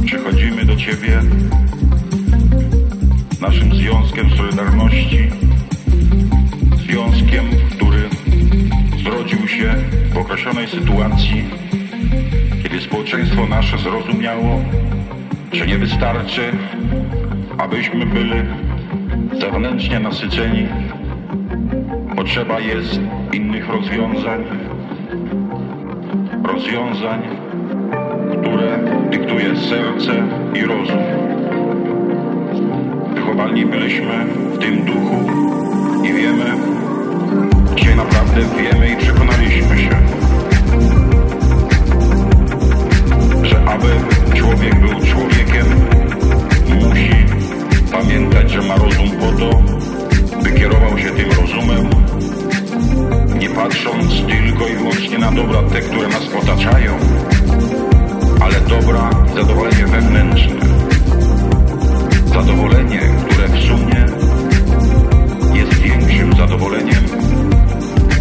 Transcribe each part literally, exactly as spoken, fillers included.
Przychodzimy do Ciebie naszym związkiem Solidarności, związkiem, który zrodził się w określonej sytuacji, kiedy społeczeństwo nasze zrozumiało, że nie wystarczy, abyśmy byli zewnętrznie nasyceni. Potrzeba jest innych rozwiązań, rozwiązań, które dyktuje serce i rozum. Wychowani byliśmy w tym duchu i wiemy, dzisiaj naprawdę wiemy i przekonaliśmy się, że aby człowiek był człowiekiem, musi pamiętać, że ma rozum po to, by kierował się tym rozumem, nie patrząc tylko i wyłącznie na dobra te, które nas otaczają, ale dobra, zadowolenie wewnętrzne. Zadowolenie, które w sumie jest większym zadowoleniem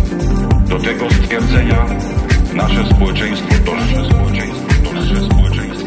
do tego stwierdzenia nasze społeczeństwo to nasze społeczeństwo to nasze społeczeństwo.